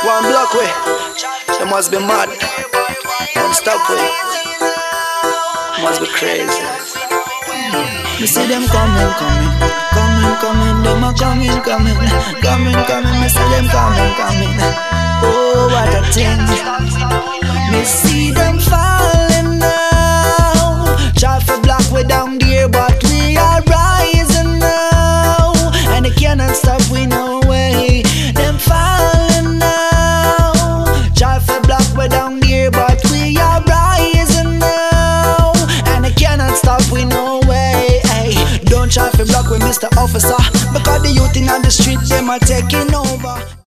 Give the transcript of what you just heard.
One block way, they must be mad. One stop way, must be crazy. Me see them coming. Them a coming. Me see them coming. Oh, what a thing. Me see them falling now. Try to block way down there, but we are rising now. And they cannot stop, we no way. Them falling now. Try to block way down there, but we are rising now. And they cannot stop, we no way. Don't try to block with Mr. Officer, because the youth in on the street, them are taking over.